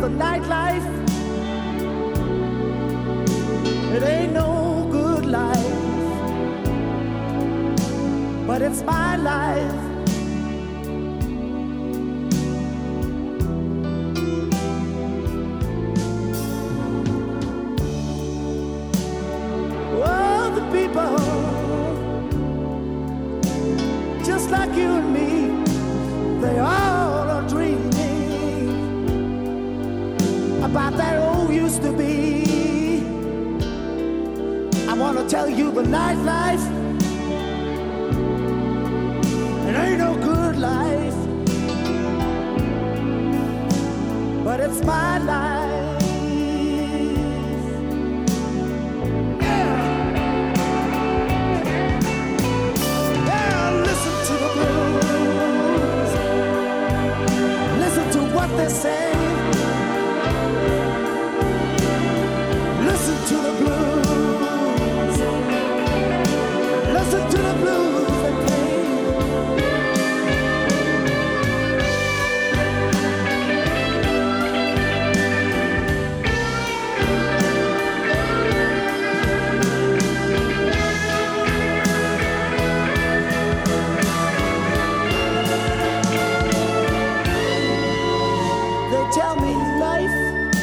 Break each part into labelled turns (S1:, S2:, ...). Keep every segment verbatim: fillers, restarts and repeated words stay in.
S1: the nightlife. It ain't no good life, but it's my life. Oh, the people, just like you and me, they all are dreaming about that old used to be. I want to tell you the nightlife, it ain't no good life, but it's my life. Yeah. Yeah, listen to the blues, listen to what they say. Listen to the blues, listen to the blues they play. They tell me life,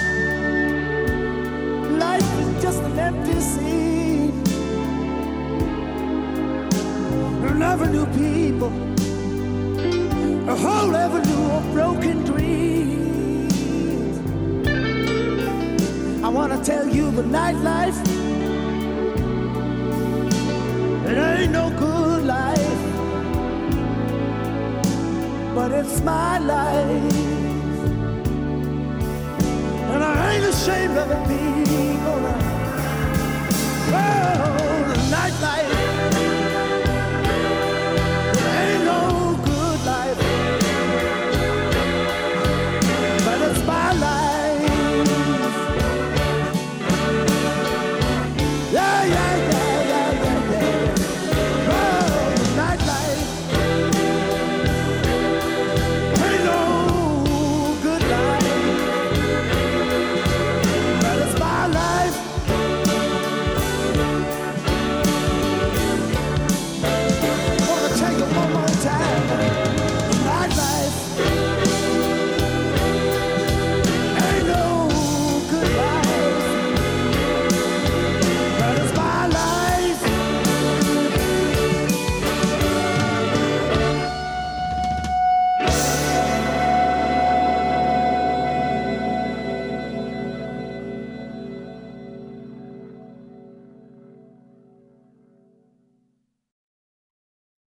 S1: life is just an empty scene. An avenue people, a whole avenue of broken dreams. I wanna tell you the nightlife, it ain't no good life, but it's my life. And I ain't ashamed of it being alright. Oh.